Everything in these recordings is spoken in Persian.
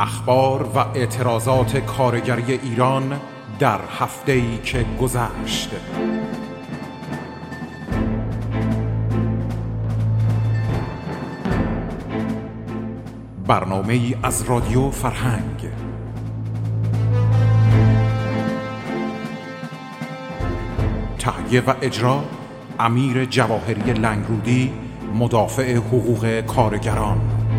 اخبار و اعتراضات کارگری ایران در هفته‌ای که گذشت. برنامه‌ای از رادیو فرهنگ. تهیه و اجرا امیر جواهری لنگرودی، مدافع حقوق کارگران.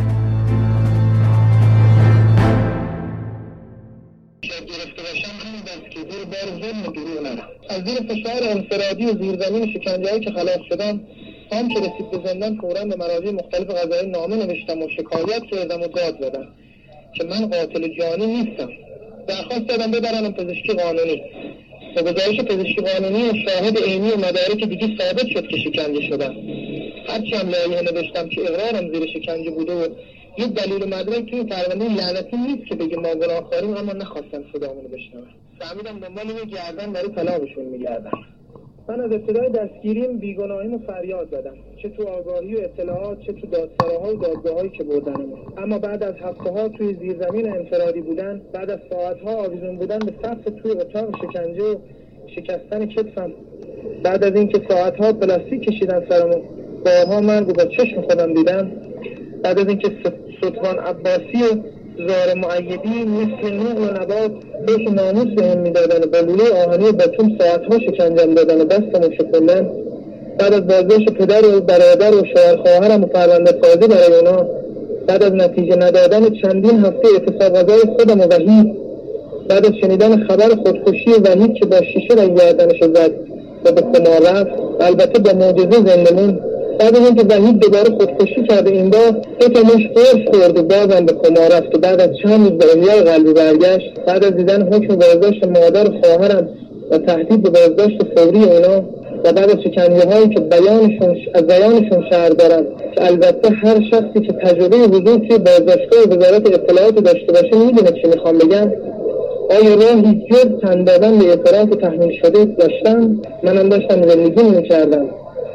از زیر فشار انفرادی و زیرزمین شکنجه‌هایی که خلاص شدم، هم که رسید به زندان فوراً به مراجع مختلف قضایی نامه نوشتم و شکایت کردم و داد زدم که من قاتل جانی نیستم. درخواست دادم ببرنم پزشکی قانونی. به گزارش پزشکی قانونی و شاهد عینی و مدارک دیگه ثابت شد که شکنجه شدم. هرچی هم لایحه نوشتم که اقرارم زیر شکنجه بوده و یک دلیل و مدرک توی پرونده لعنتی نیست که بگه ما گناهکاریم، اما نخواستم صدامونو بشنون. فهمیدم دنبال یه گردن برای طلاقشون میگردن. من از ابتدای دستگیریم بیگناهیمو فریاد زدم، چه تو آگاهی و اطلاعات، چه تو دادسراها و دادگاهایی که بردنمون. اما بعد از هفته‌ها توی زیرزمین انفرادی بودن، بعد از ساعت‌ها آویزون بودن به سقف توی اتاق شکنجه و شکستن کتفم، بعد از اینکه ساعت‌ها پلاستیک کشیدن سرمو، بارها مرگ با چشم خودم دیدم، بعد از اینکه ستوان عباسی و زار معیدی مثل نوع و نبات بهش ناموس بهم میدادن و با لوله آهنی و باتوم ساعتها شکنجم دادن و دستمو شکندن، بعد از بازداشت پدر و برادر و شوهر خواهرم و پرونده سازی برای اونا، بعد از نتیجه ندادن چندین هفته اعتصاب غذای خودم و وحید، بعد از شنیدن خبر خودکشی وحید که با شیشه را گردنش زد و به خمار رفت، البته با معجزه زندمون، بعد از اینکه وحید دوباره خودکشی کرده این بار دو تا مش قرص خورد و بازم به کما رفت و بعد از چند روز به احیای قلبی برگشت، بعد از دیدن حکم بازداشت مادر و خواهرم و تهدید به بازداشت فوری اونا و بعد از شکنجه‌هایی که از بیانشون شهر دارم که البته هر شخصی که تجربه حضور توی بازداشتگاه وزارت اطلاعات داشته باشه میدونه چی میخوام بگم. آیا راهی جز تن دادن به اعتراف تحمیل شده داشتم؟ منم داشتم زندگی میکردم،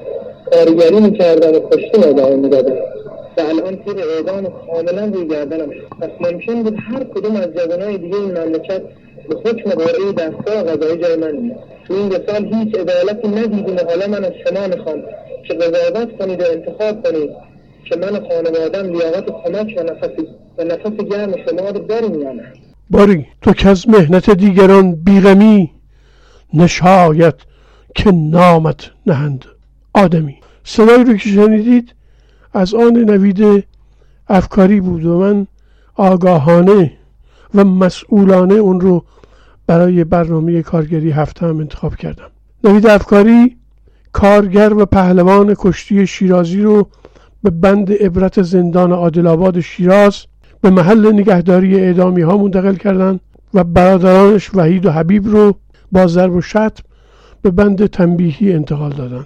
کارگری میکردم و کشتی ادامه میدادم و الان تیر اعدام کاملا روی گردنم شد. پس ممکن بود هر کدوم از جوانای دیگه این مملکت به حکم قرعه دستگاه قضایی جای من میاد. تو این 2 سال هیچ عدالتی ندیدیم و حالا من از شما میخوام که قضاوت کنید و انتخاب کنید که من و خانواده‌ام لیاقت کمک و نفس گرم شما رو داریم یا نه. باری تو که از مهنت دیگران بیغمی، نشاید که نامت نهند آدمی. صدایی رو که شنیدید از آن نوید افکاری بود و من آگاهانه و مسئولانه اون رو برای برنامه کارگری هفته هم انتخاب کردم. نوید افکاری کارگر و پهلوان کشتی شیرازی رو به بند عبرت زندان عادل‌آباد شیراز به محل نگهداری اعدامی ها منتقل کردن و برادرانش وحید و حبیب رو با ضرب و شتم به بند تنبیهی انتقال دادن.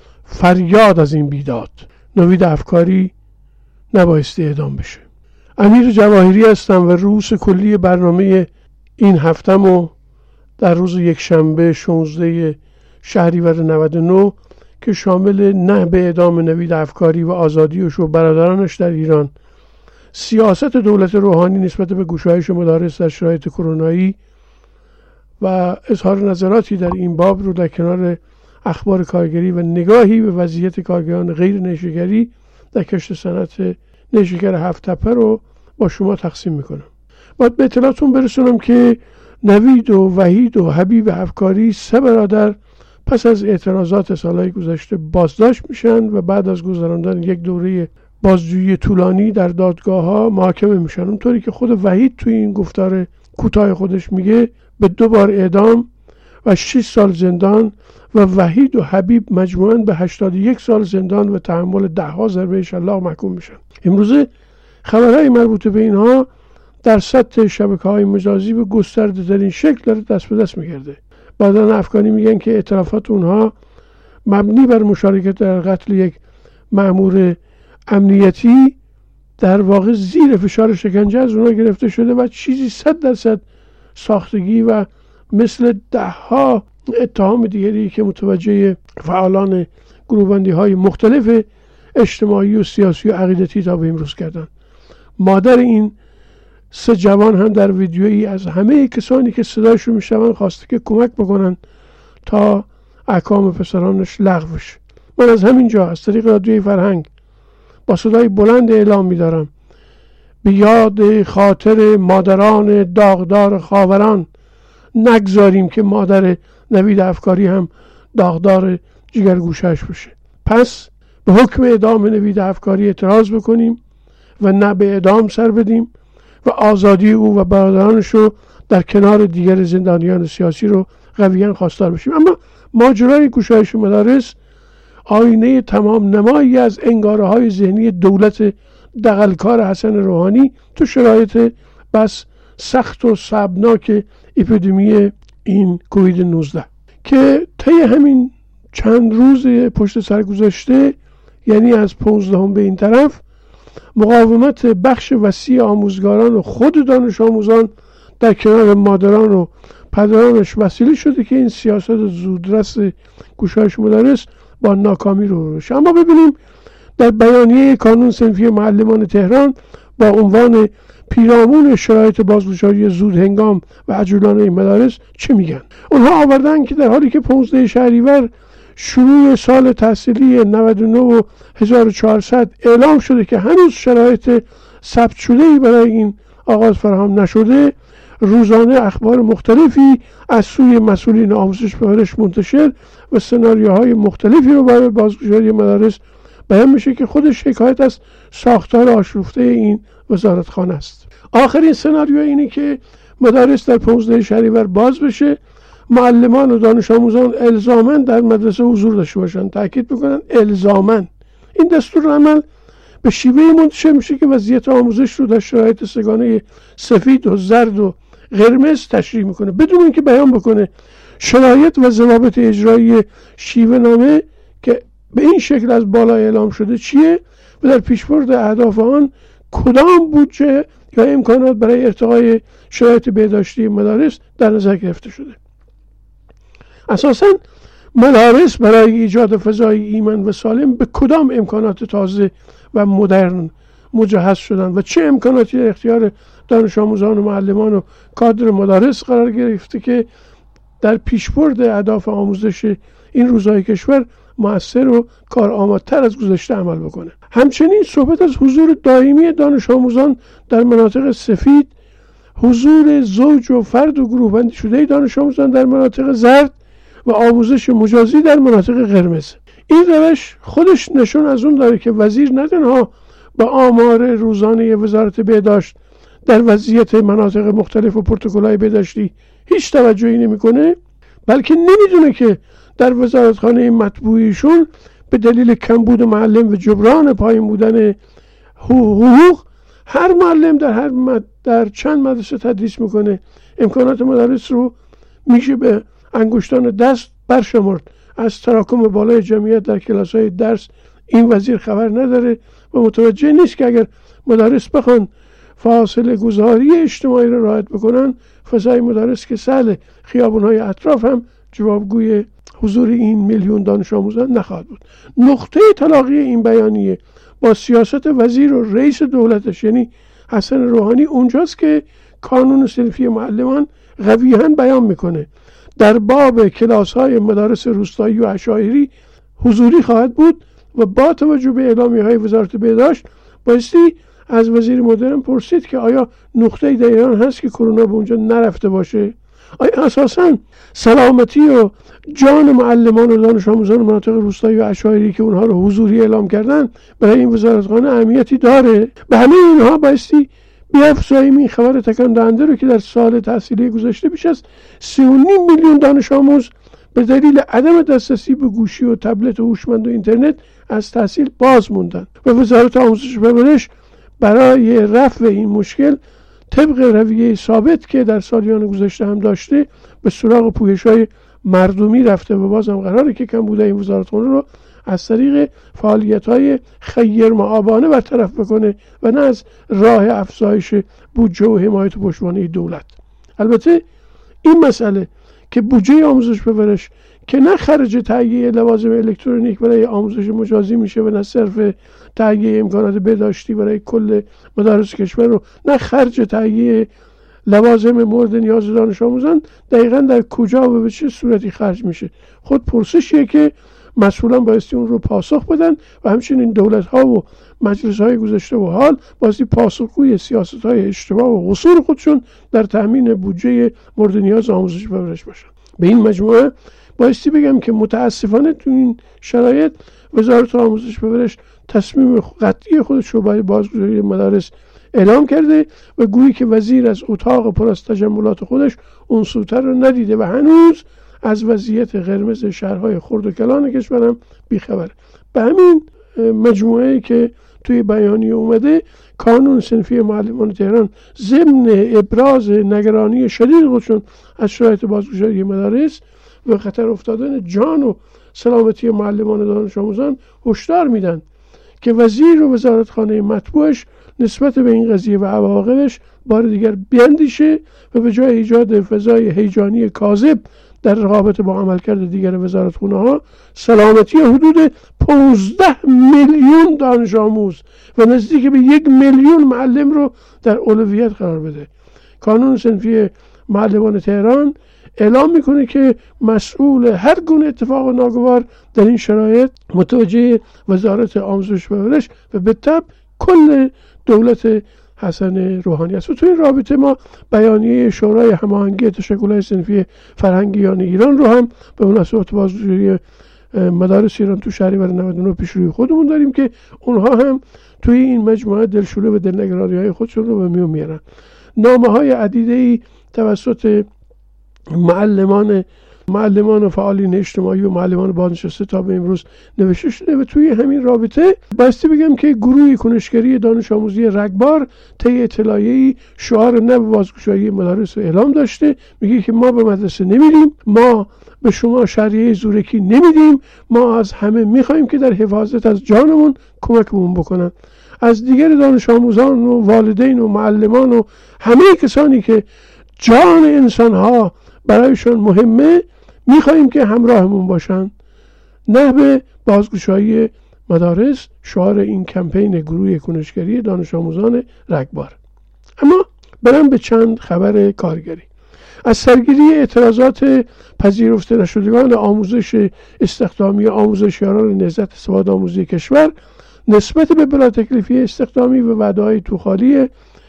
فریاد از این بیداد، نوید افکاری نبایستی اعدام بشه. امیر جواهری هستم و رئیس کلی برنامه این هفته‌مو در روز یکشنبه 16 شهریور 99 که شامل نهب اعدام نوید افکاری و آزادیش و برادرانش در ایران، سیاست دولت روحانی نسبت به گشایش مدارس در شرایط کرونایی و اظهار نظراتی در این باب رو در کنار اخبار کارگری و نگاهی به وضعیت کارگران غیر نیشکری در کشت صنعت نیشکر هفت‌تپه رو با شما تقسیم میکنم. باید به اطلاعتون برسونم که نوید و وحید و حبیب افکاری 3 برادر پس از اعتراضات سالهای گذشته بازداشت میشن و بعد از گذراندن یک دوره بازجویی طولانی در دادگاه ها محاکمه میشن. اونطوری که خود وحید توی این گفتار کوتاه خودش میگه به 2 بار اعدام و 6 سال زندان و وحید و حبیب مجموعاً به 81 سال زندان و تحمل 10 ضربه شلاق محکوم میشن. امروزه خبرهای مربوط به اینها در سطح شبکه‌های مجازی به گسترده ترین شکل داره دست به دست میگرده. بعضن افکاری میگن که اعترافات اونها مبنی بر مشارکت در قتل یک مأمور امنیتی در واقع زیر فشار شکنجه از اونها گرفته شده و چیزی 100% ساختگی و مثل 10 اتهام دیگری که متوجه فعالان گروه‌بندی‌های مختلف اجتماعی و سیاسی و عقیدتی تا به امروز کردن. مادر این 3 جوان هم در ویدیویی از همه کسانی که صدایشون میشنون خواسته که کمک بکنن تا احکام پسرانش لغو بشه. من از همینجا از طریق رادیوی فرهنگ با صدای بلند اعلام می‌دارم به یاد خاطر مادران داغدار خاوران نگذاریم که مادر نوید افکاری هم داغدار جگرگوشه‌اش بشه. پس به حکم اعدام نوید افکاری اعتراض بکنیم و نه به اعدام سر بدیم و آزادی او و برادرانش رو در کنار دیگر زندانیان سیاسی رو قویاً خواستار بشیم. اما ماجرای گشایش مدارس آینه تمام نمایی از انگاره‌های ذهنی دولت دغلکار حسن روحانی تو شرایط بس سخت و صعبناک اپیدمی این کووید 19 که طی همین چند روز پشت سر گذاشته، یعنی از 15 به این طرف، مقاومت بخش وسیع آموزگاران و خود دانش آموزان در کنار مادران و پدرانش وسیله شده که این سیاست زودرس گشایش مدارس با ناکامی رو بشه. اما ببینیم در بیانیه کانون صنفی معلمان تهران با عنوان پیرامون شرایط بازگشایی زود هنگام و عجولانه این مدارس چه میگن. اونها آوردن که در حالی که 15 شهریور شروع سال تحصیلی 99 و 1400 اعلام شده که هنوز شرایط ثبت شده‌ای برای این آغاز فراهم نشده، روزانه اخبار مختلفی از سوی مسئولین آموزش پرورش منتشر و سناریوهای مختلفی رو برای بازگشایی مدارس بیان میشه که خودش حکایت از ساختار آشفته این وزارتخانه است. آخرین سناریو اینه که مدارس در 15 شهریور باز بشه، معلمان و دانش آموزان الزاماً در مدرسه حضور داشته باشن. تاکید میکنن الزاماً. این دستور عمل به شیوهی منتشر میشه که وضعیت آموزش رو در شرایط سگانه سفید و زرد و قرمز تشریح میکنه، بدون اینکه بیان بکنه شرایط و ضوابط اجرایی شیوه نامه که به این شکل از بالا اعلام شده چیه و در پیشبرد اهداف آن کدام بودجه یا امکانات برای ارتقای شرایط بهداشتی مدارس در نظر گرفته شده. اساساً مدارس برای ایجاد فضای ایمن و سالم به کدام امکانات تازه و مدرن مجهز شدن و چه امکاناتی در اختیار دانش آموزان و معلمان و کادر مدارس قرار گرفته که در پیشبرد اهداف آموزش این روزهای کشور مؤثر و کارآمدتر از گذشته عمل بکنه. همچنین صحبت از حضور دائمی دانش آموزان در مناطق سفید، حضور زوج و فرد و گروه بندی شده دانش آموزان در مناطق زرد و آموزش مجازی در مناطق قرمز. این روش خودش نشون از اون داره که وزیر نه تنها به آمار روزانه وزارت بهداشت در وضعیت مناطق مختلف و پروتکل‌های بهداشتی هیچ توجهی نمی‌کنه، بلکه نمیدونه که در وزارتخانه مطبوعیشون به دلیل کمبود معلم و جبران پایین بودن حقوق هر معلم در چند مدرسه تدریس میکنه. امکانات مدارس رو میشه به انگشتان دست برشمرد. از تراکم بالای جمعیت در کلاس‌های درس این وزیر خبر نداره و متوجه نیست که اگر مدارس بخوان فاصله گذاری اجتماعی را رعایت بکنن، فضای مدارس که سهل خیابون‌های اطراف هم جوابگوی حضور این میلیون دانش آموزان نخواهد بود. نقطه تلاقی این بیانیه با سیاست وزیر و رئیس دولتش یعنی حسن روحانی اونجاست که کانون صنفی معلمان قویاً بیان میکنه در باب کلاس‌های مدارس روستایی و عشایری حضوری خواهد بود و با توجه به اعلامیه‌های وزارت بهداشت بایستی از وزیر محترم پرسید که آیا نقطه‌ای در ایران هست که کرونا به اونجا نرفته باشه؟ آیا اساساً سلامتی و جان معلمان و دانش آموزان مناطق روستایی و عشایری که اونها رو حضوری اعلام کردن برای این وزارتخانه اهمیتی داره؟ به همه اینها بایستی بیافزاییم این خبر تکان دهنده رو که در سال تحصیلی گذشته بیش از 3.5 میلیون دانش آموز به دلیل عدم دسترسی به گوشی و تبلت و هوشمند و اینترنت از تحصیل باز موندن و وزارت آموزش و پرورش برای رفع این مشکل طبق رویه ثابت که در سالیان گذشته هم داشته به سراغ پویش‌های مردمی رفته و باز هم قراره که کمبود این وزارتخانه رو از طریق فعالیت‌های خیر معابانه برطرف بکنه و نه از راه افزایش بودجه و حمایت و پشتوانه دولت. البته این مسئله که بودجه آموزش پرورش که نه خرج تهیه لوازم الکترونیک برای آموزش مجازی میشه و نه صرف تهیه امکانات بهداشتی برای کل مدارس کشور رو، نه خرج تهیه لوازم مورد نیاز دانش آموزان، دقیقاً در کجا و به چه صورتی خرج میشه؟ خود پرسشیه که مسئولان بایستی اون رو پاسخ بدن و همچنین دولت ها و مجلس های گذشته و حال بایستی پاسخگوی سیاست های اشتباه و قصور خودشون در تامین بودجه مورد نیاز آموزش پرورش باشن. به این مجموعه بایستی بگم که متاسفانه تو این شرایط وزارت آموزش پرورش تصمیم قطعی خودش رو برای بازگذاری مدارس اعلام کرده و گویی که وزیر از اتاق پر از تجملات خودش اون سوتر رو ندیده و هنوز از وضعیت قرمز شهرهای خرد و کلان کشورم بیخبره. به همین مجموعه که توی بیانیه اومده، کانون صنفی معلمان تهران ضمن ابراز نگرانی شدید خودشون از شرایط بازگشایی مدارس و خطر افتادن جان و سلامتی معلمان دانش آموزان هشدار میدن که وزیر و وزارتخانه مطبوعش نسبت به این قضیه و عواقبش بار دیگر بیندیشه و به جای ایجاد فضای هیجانی کاذب در رابطه با عملکرد دیگر وزارتخانه ها، سلامتی حدود 15 میلیون دانش آموز و نزدیک به 1 میلیون معلم رو در اولویت قرار بده. کانون صنفی معلمان تهران اعلام میکنه که مسئول هر گونه اتفاق ناگوار در این شرایط متوجه وزارت آموزش و پرورش و به تبع کل دولت حسن روحانی است. و تو این رابطه ما بیانیه شورای هماهنگی تشکل‌های صنفی فرهنگیان ایران رو هم به مناسبت بازگشایی مدارس ایران تو شهریور 99 پیش روی خودمون داریم که اونها هم توی این مجموعه دلشوره و دلنگرانی‌های خودشون رو به میون میارن. نامه‌های عدیده‌ای توسط معلمان و فعالین اجتماعی و معلمان بازنشسته تا به امروز نوشته شده و توی همین رابطه بایستی بگم که گروه کنشگری دانش آموزی رگبار طی اطلاعیه‌ای شعار نه به بازگشایی مدارس رو اعلام داشته. میگه که ما به مدرسه نمیریم، ما به شما شهریه زورکی نمیدیم، ما از همه میخوایم که در حفاظت از جانمون کمکمون بکنن. از دیگر دانش آموزان و والدین و معلمان و همه کسانی که جان انسان‌ها برایشان مهمه میخواییم که همراهمون باشن. نحوه بازگشایی مدارس شعار این کمپین گروه کنشگری دانش آموزان رگبار. اما برم به چند خبر کارگری. از سرگیری اعتراضات پذیرفته نشدگان آموزش استخدامی آموزشیاران نهضت سواد آموزی کشور نسبت به بلا تکلیفی استخدامی و وعده‌های توخالی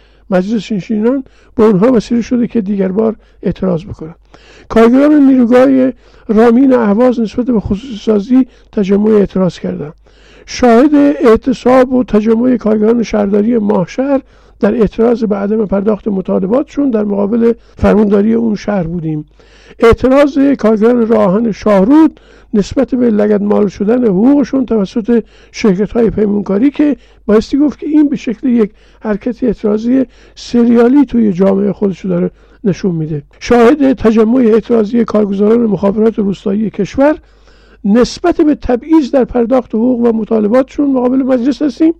مجلس نشینان به اونها وسیله شده که دیگر بار اعتراض بکنند. کارگران نیروگاه رامین اهواز نسبت به خصوصی سازی تجمع اعتراض کردند. شاهد اعتصاب و تجمع کارگران شهرداری ماهشهر در اعتراض به عدم پرداخت مطالباتشون در مقابل فرمانداری اون شهر بودیم. اعتراض کارگران راهن شاهرود نسبت به لگدمال شدن حقوقشون توسط شرکت‌های پیمانکاری که بایستی گفت که این به شکل یک حرکت اعتراضی سریالی توی جامعه خودش داره نشون میده. شاهد تجمع اعتراضی کارگزاران مخابرات روستایی کشور نسبت به تبعیض در پرداخت حقوق و مطالباتشون مقابل مجلس هستیم.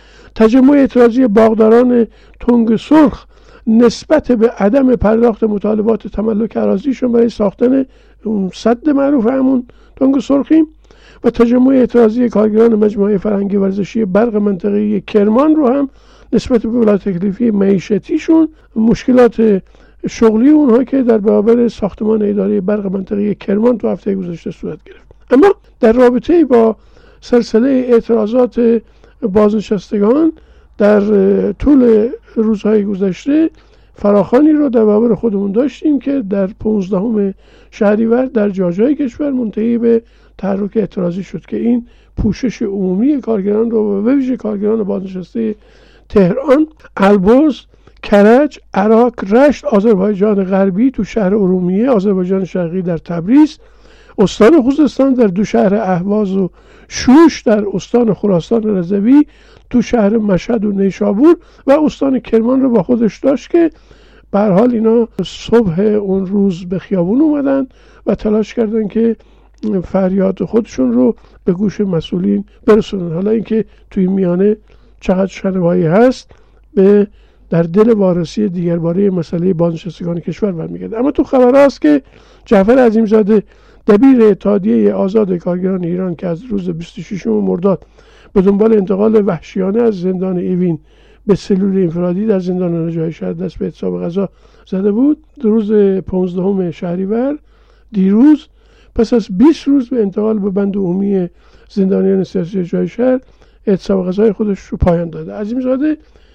تجمع اعتراضی باغداران تنگ سرخ نسبت به عدم پرداخت مطالبات تملک اراضیشون برای ساختن اون سد معروف همون تنگ سرخیم. و تجمع اعتراضی کارگران مجموعه فرهنگی ورزشی برق منطقه‌ای کرمان رو هم نسبت به بلا تکلیفی معیشتیشون، مشکلات شغلی اونها که در برابر ساختمان اداره برق منطقه‌ای کرمان تو هفته گذشته صورت گرفت. اما در رابطه با سلسله اعتراضات بازنشستگان در طول روزهای گذشته فراخوانی رو در برابر خودمون داشتیم که در 15 شهریور در جاهای کشور منتهی به تحرک اعتراضی شد که این پوشش عمومی کارگران رو و به ویژه کارگران بازنشسته تهران، البرز، کرج، عراق، رشت، آذربایجان غربی تو شهر ارومیه، آذربایجان شرقی در تبریز، استان خوزستان در 2 شهر اهواز و شوش، در استان خراسان رضوی تو شهر مشهد و نیشابور و استان کرمان رو با خودش داشت که به هر حال اینا صبح اون روز به خیابون اومدن و تلاش کردن که فریاد خودشون رو به گوش مسئولین برسونن. حالا اینکه توی میانه چقدر شنوایی هست به در دل وارسی دیگرباره مسئله بازنشستگان کشور برمیگرده. اما تو خبر هست که جعفر عظیمزاده دبیر اتحادیه آزاد کارگران ایران که از روز 26 مرداد به دنبال انتقال وحشیانه از زندان ایوین به سلول انفرادی در زندان نجای شهر دست به اعتصاب غذا زده بود، روز 15 شهریور دیروز پس از 20 روز به انتقال به بند عمومی زندانیان سیاسی جای شهر اعتصاب غذای خودش رو پایان داده. عظیمزاده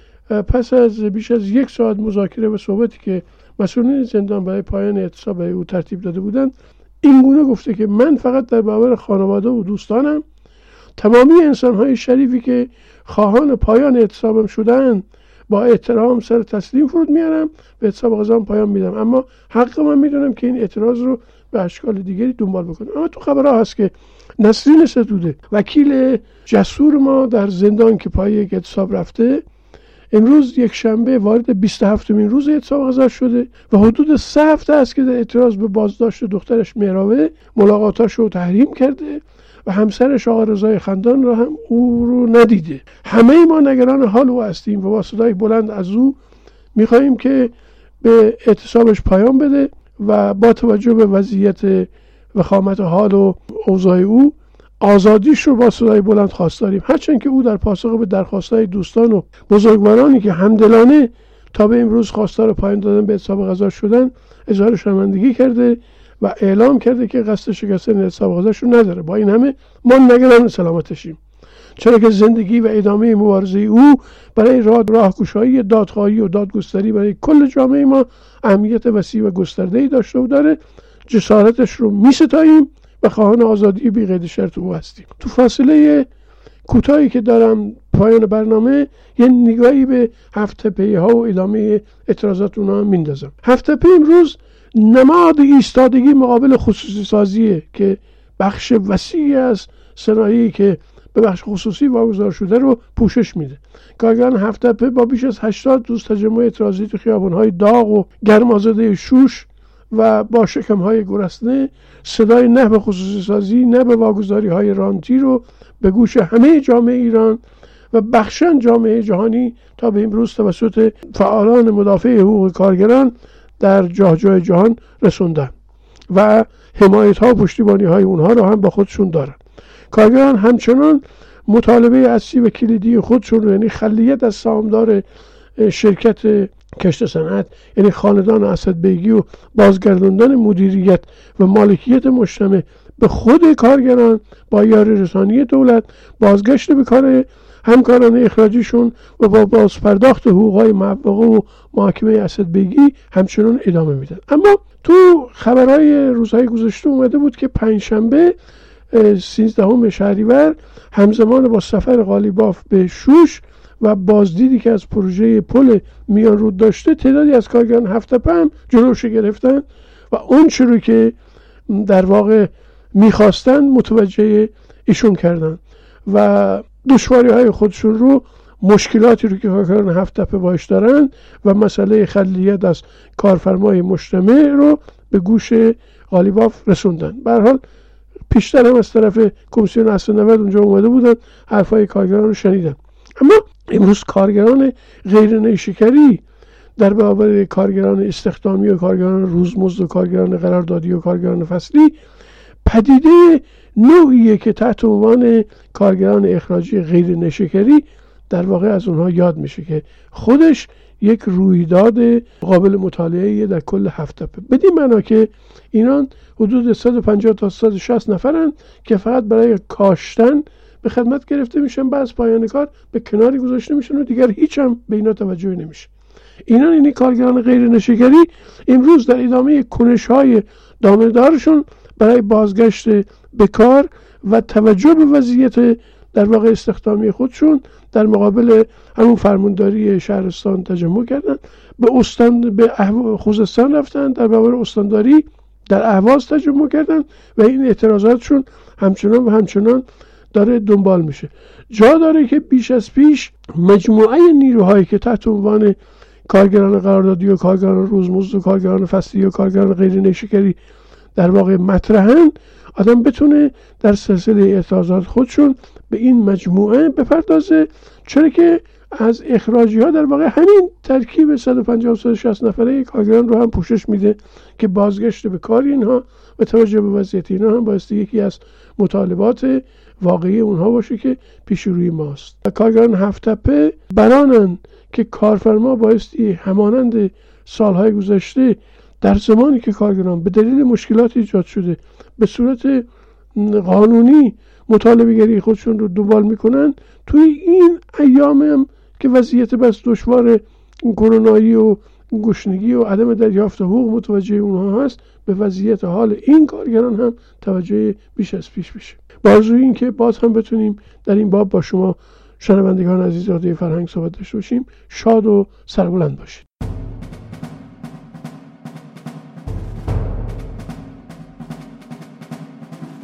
پس از بیش از 1 ساعت مذاکره و صحبتی که مسئولین زندان برای پایان اعتصاب او ترتیب داده بودند، این گونه گفته که من فقط در برابر خانواده و دوستانم، تمامی انسان‌های شریفی که خواهان پایان اعتصابم شدن، با احترام سر تسلیم فرود میارم، به اعتصاب غذام پایان میدم، اما حق من میدونم که این اعتراض رو به اشکال دیگری دنبال بکنم. اما تو خبرها هست که نسرین ستوده وکیل جسور ما در زندان که پای یک اعتصاب رفته، امروز یک شنبه وارد 27مین روز اعتصاب غذا شده و حدود 3 هفته است که در اعتراض به بازداشت دخترش مهراوه ملاقاتاشو رو تحریم کرده و همسرش آقا رضای خندان را هم او رو ندیده. همه ما نگران حال او هستیم و با صدای بلند از او میخواییم که به اعتصابش پایان بده و با توجه به وضعیت وخامت حال و اوضاع او آزادیش رو با صدای بلند خواست داریم، هرچند که او در پاسخ به درخواست‌های دوستان و بزرگوارانی که همدلانه تا به امروز خواستار پایان دادن به اعتصاب غذا شدن اظهار شرمندگی کرده و اعلام کرده که قصد شکستن اعتصاب غذاش رو نداره. با این همه ما نگران سلامتشیم، چرا که زندگی و ادامه مبارزه او برای راهگشایی دادخواهی و دادگستری برای کل جامعه ما اهمیت وسیع و گسترده‌ای داشته و داره. جسارتش رو می‌ستاییم و خواهان آزادی بی قید شرط او هستیم. تو فاصله کوتاهی که دارم پایان برنامه یه نگاهی به هفت‌تپه‌ها و ادامه اعتراضات اونها میندازم. هفت‌تپه امروز نماد ایستادگی مقابل خصوصی سازیه که بخش وسیعی از صنایعی که به بخش خصوصی واگذار شده رو پوشش میده. کارگران هفت‌تپه با بیش از 80 روز تجمع اعتراضی تو خیابان‌های داغ و گرمازده شوش و با شکم‌های گرسنه صدای نه به خصوصی سازی نه به واگذاری‌های رانتی رو به گوش همه جامعه ایران و بخشن جامعه جهانی تا به امروز توسط فعالان مدافع حقوق کارگران در جای جهان رسوندن و حمایت‌ها و پشتیبانی‌های اونها رو هم با خودشون دارن. کارگران همچنان مطالبه اصلی و کلیدی خودشون رو، یعنی خلیت از سهامدار شرکت کشت صنعت یعنی خاندان اسدبیگی و بازگرداندن مدیریت و مالکیت مجتمع به خود کارگران با یاری رسانی دولت، بازگشت به کار همکاران اخراجیشون و با بازپرداخت حقوقهای معوقه و محاکمه اسدبیگی همچنان ادامه میدن. اما تو خبرهای روزهای گذشته اومده بود که پنجشنبه 13 شهریور همزمان با سفر قالیباف به شوش و بازدیدی که از پروژه پل میان رود داشته، تعدادی از کارگران هفت‌تپه هم جلوش گرفتن و اون چیزی که در واقع میخواستن متوجه ایشون کردن و دشواری های خودشون رو، مشکلاتی رو که کارگران هفت‌تپه باش دارن و مسئله خلیت از کارفرمای مجتمع رو به گوش قالیباف رسوندن. به هر حال پیشتر هم از طرف کمیسیون اصل‌نود اونجا اومده بودن، حرفای کارگران رو شنیدن. اما امروز کارگران غیر نیشکری در برابر کارگران استخدامی و کارگران روزمزد و کارگران قراردادی و کارگران فصلی پدیده نوعیه که تحت عنوان کارگران اخراجی غیر نیشکری در واقع از اونها یاد میشه که خودش یک رویداد قابل مطالعه در کل هفت‌تپه. بدین معنا که اینان حدود 150 تا 160 نفرن که فقط برای کاشتن به خدمت گرفته میشن، بعد از پایان کار به کناری گذاشته میشن و دیگر هیچ هم به اینا توجه نمیشه. اینا یعنی کارگران غیر نیشکری امروز در ادامه کنش‌های دامدارشون برای بازگشت به کار و توجه به وضعیت در واقع استخدامی خودشون در مقابل همون فرمانداری شهرستان تجمع کردن، به خوزستان رفتن، در مقابل استانداری در اهواز تجمع کردن و این اعتراضاتشون همچنان داره دنبال میشه. جا داره که بیش از پیش مجموعه نیروهایی که تحت عنوان کارگران قراردادی و کارگران روزمزد و کارگران فصلی و کارگران غیر نیشکری در واقع مطرحن، آدم بتونه در سلسله اعتراضات خودشون به این مجموعه بپردازه، چرا که از اخراجی ها در واقع همین ترکیب 150-160 نفره کارگران رو هم پوشش میده که بازگشت به کار اینها و توجه به وضعیت اینها هم بایستی یکی از مطالبات واقعی اونها باشه که پیش روی ماست. و کارگران هفت تپه برانن که کارفرما بایستی همانند سالهای گذشته در زمانی که کارگران به دلیل مشکلات ایجاد شده به صورت قانونی مطالبه گری خودشون رو دنبال میکنن، توی این ایام هم که وضعیت بس دشوار کرونایی و گشنگی و عدم دریافت حقوق متوجه اونها هست، به وضعیت حال این کارگران هم توجه بیش از پیش بشه. با آرزوی این که باز هم بتونیم در این باب با شما شنوندگان عزیز رادیو فرهنگ صحبت داشته باشیم. شاد و سربلند باشید.